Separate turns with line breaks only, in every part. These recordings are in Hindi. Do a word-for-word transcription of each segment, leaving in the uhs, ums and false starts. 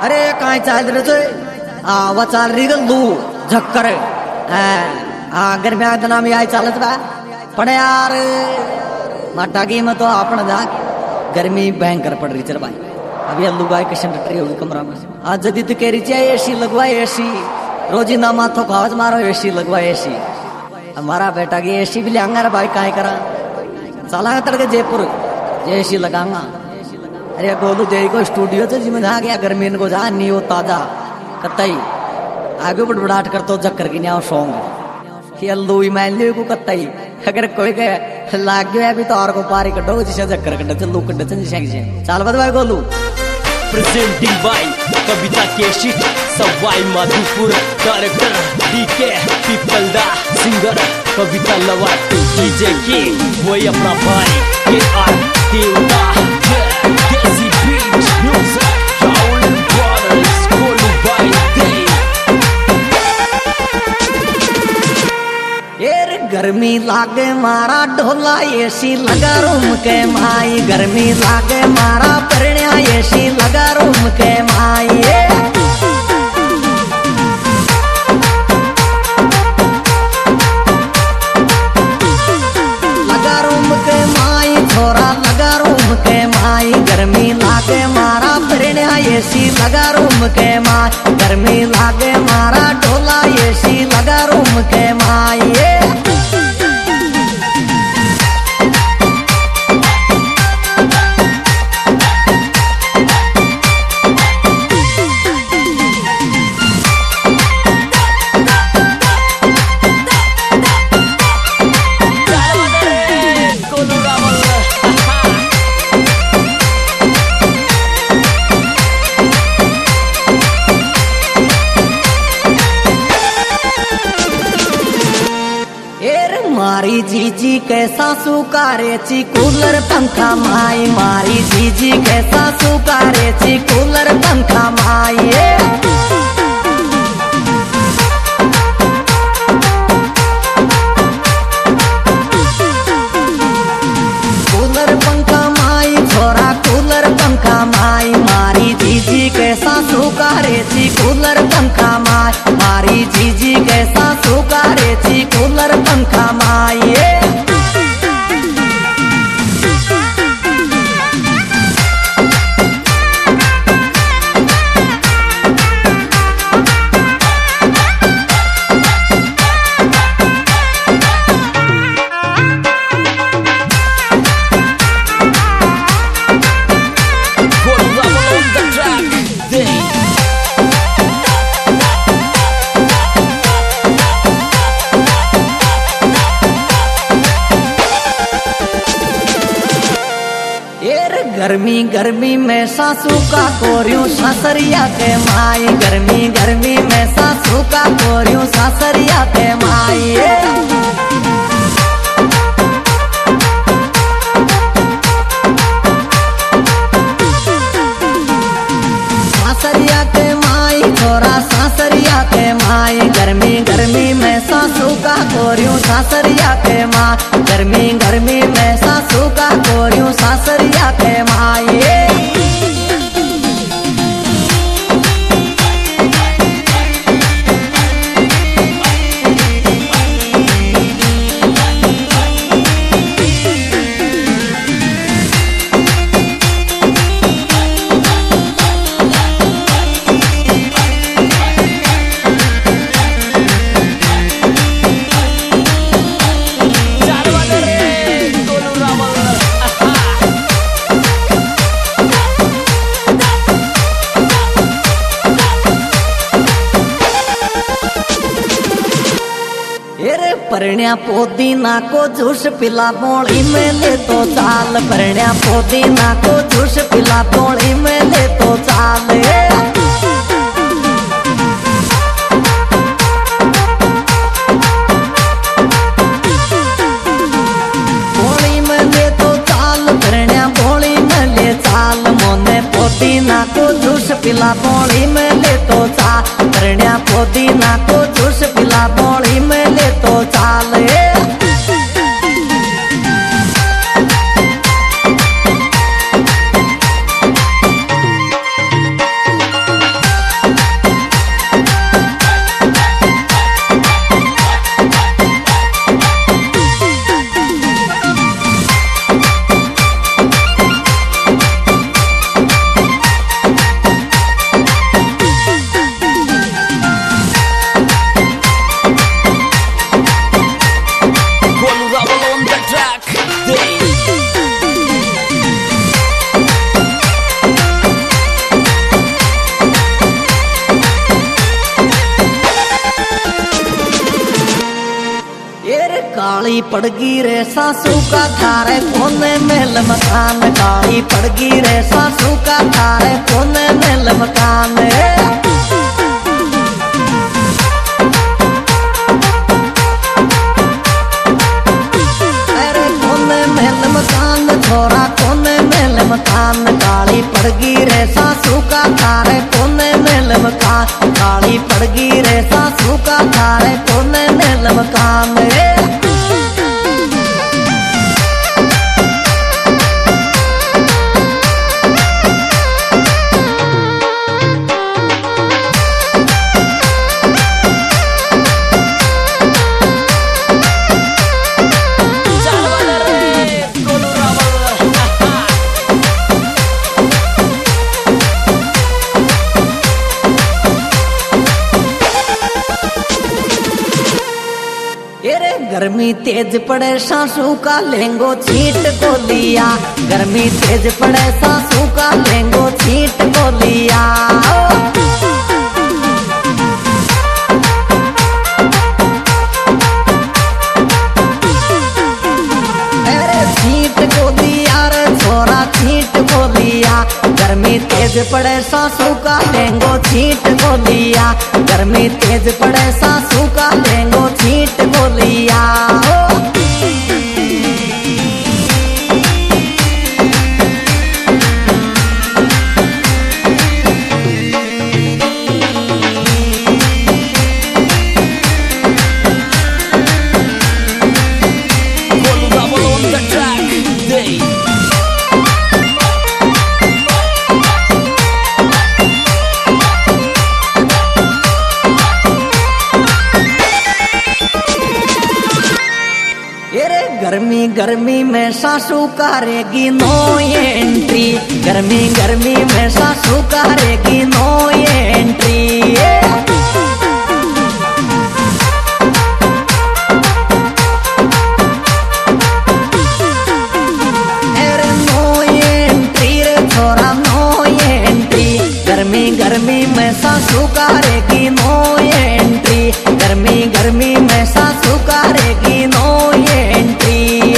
अरे काय चाल रे छे आ वा चाल री गल्लू झक्कर हां हां गर्मी आ दिन में आई चालत बा पण यार माटागी में तो आपन जा गर्मी भयंकर पड़ रही चल भाई अभी अल्लू गाय किशन टट्री होगी कमरा में आज जदी तो कह रही चाहिए एसी लगवा एसी रोजिंदा माथो खावज मारो एसी लगवा एसी हमारा बेटा की एसी भी लेंगा रे भाई काय करा चला तड़के जयपुर जे एसी लगाऊंगा अरे गोलू जय को स्टूडियो से जिम्मे जा गया गर्मी को जा नहीं हो ताजा कतई आगे बड़बड़ाहट कर तो जक्कर की न्याओ सॉन्ग कि अल्लू ईमेल को कतई अगर कोई के लाग गया अभी तो और को पारी कटो जिसे जक्कर कटो चल लू कटो चल जिसे चल बद भाई Golu
presenting by Kavita केशिट Sawai Madhopur director DK people दा सिंगर कविता लवाट डीजे की वही अपना भाई के आर देवता देसी बीच music Rahul brothers Golu bye दे
यार गर्मी लागे मारा ढोला एसी लगा रूम के माई गर्मी लागे मारा परण्या एसी लगा रूम के माई लगा रूम के माई छोरा लगा रूम के माई गर्मी लागे मारा परण्या एसी लगा रूम के माई गर्मी लागे मारा ढोला एसी लगा रूम के माई मारी जीजी कैसा सुकारे ची कूलर पंखा माई मारी जीजी कैसा सुकारे ची कूलर पंखा माई कूलर पंखा माई छोरा कूलर पंखा माई मारी जीजी कैसा सुकारे ची कूलर पंखा माई मारी जीजी कैसा सुकारे ची कूलर पंखा माई गर्मी गर्मी में सासू का कोरियूं सासरिया के माई गर्मी गर्मी में सासू का कोरियूं सासरिया के माई सासरिया के माई छोरा सासरिया के माई गर्मी गर्मी में सासू का कोरियूं सासरिया के माई गर्मी गर्मी में सासू का कोरियूं सासरिया के माई परण्या पोदीना को जूस पिला बोली में ले तो चाल परण्या पोदीना को जूस पिला बोली में ले तो चाल बोली में ले तो चाल परण्या बोली में ले चाल मोने पोदीना को जूस पिला बोली में ले तो चाल परण्या पोदीना को जूस पिला बोली में ले तो चाल पड़गी रे सासू का थारे कोने में मकान, काली पड़गी रे सासू का थारे कोने में मकान। अरे कोने में मकान छोरा कोने में मकान, काली पड़गी रे सासू का थारे कोने में मकान, काली पड़गी रे सासू का थारे कोने में मकान। गर्मी तेज पड़े सासू का लेंगो छीट को लिया, गर्मी तेज पड़े सासू का लेंगो छीट को लिया। अरे छीट को लिया रे छोरा छीट को लिया, गर्मी तेज पड़े सासू का लेंगो छीट को लिया, गर्मी तेज पड़े सासू का लेंगो छीट को लिया। गर्मी गर्मी में सासू करेगी नो एंट्री, गर्मी गर्मी में सासू करेगी नो एंट्री। अरे नो एंट्री रे छोरा नो एंट्री, गर्मी गर्मी में सासू करेगी नो एंट्री, गर्मी गर्मी में सासू करेगी नो एंट्री।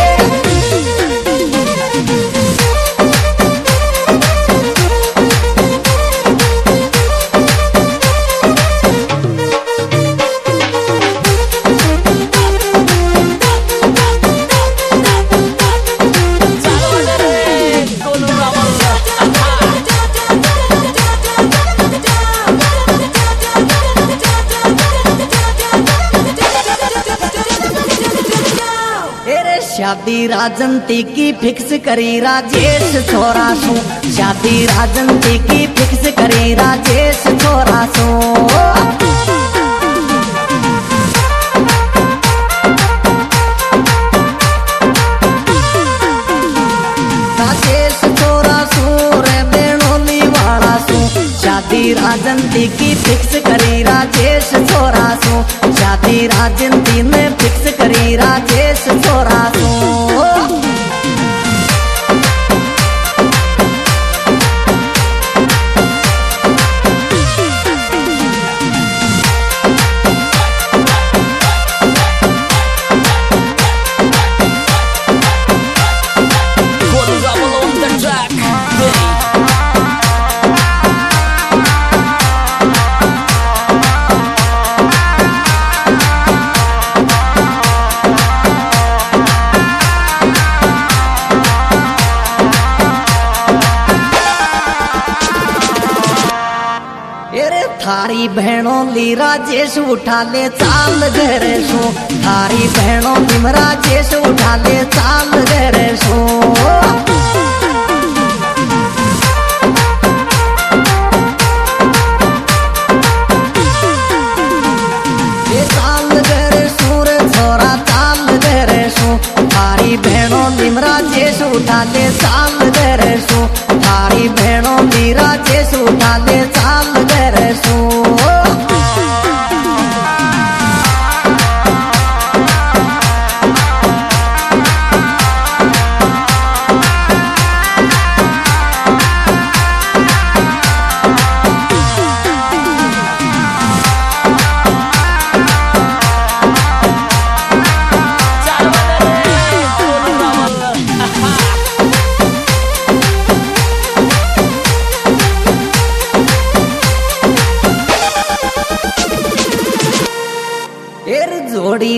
शादी राजंती की फिक्स करी राजेश छोरा सू, शादी राजंती की फिक्स करी राजेश छोरा सू। राजेश छोरा सू रे बेणोली वाला सू, शादी राजंती की फिक्स करी राजेश छोरा सू, शादी राजंती ने फिक्स करी राजेश छोरा सू। थारी बहनों ली राजेश उठा ले चाल घरे सो, थारी बहनों ली राजेश उठा ले चाल घरे सो। ये चाल घरे सो रे छोरा चाल घरे सो, थारी बहनों ली राजेश उठा ले चाल घरे सो, थारी बहनों ली राजेश उठा ले चाल घरे सो।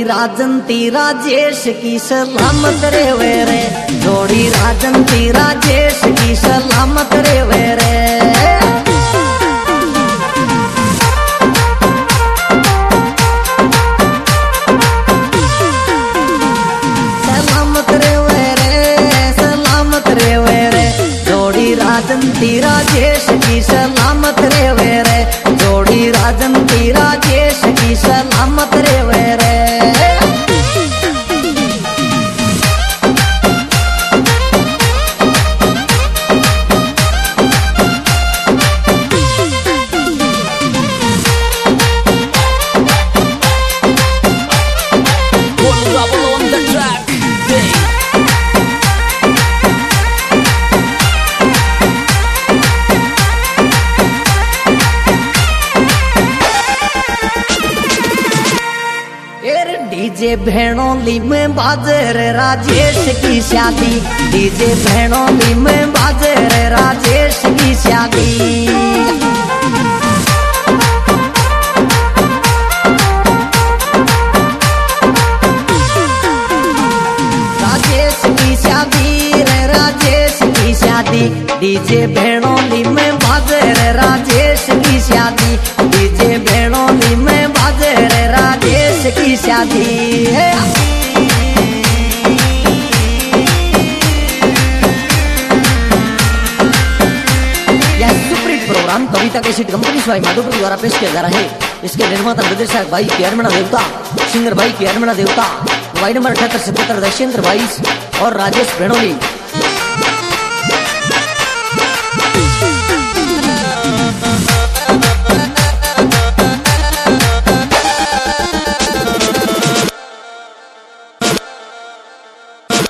जोड़ी राजंती राजेश की सलामत रे वे रे, जोड़ी राजंती राजेश की सलामत रे वे रे। राजंती राजेश की सलामत रे वे रे, जोड़ी राजंती राजेश की सलामत रे वे रे। डीजे भेणोली में बाजर राजेश की शादी, डीजे भेणोली में बाजर राजेश की शादी। राजेश की शादी रे राजेश की शादी, डीजे भेणोली में बाजर राजेश की शादी, डीजे भेणोली में बाजर राजेश की शादी है। यह superhit program Kavita cassette company Sawai Madhopur द्वारा पेश किया जा रहा है। इसके निर्माता निर्देशक भाई के अरमणा देवता, सिंगर भाई के अरमणा देवता, मोबाइल नंबर अठहत्तर सतहत्तर दशेंद्र बाईस और राजेश भेणोली।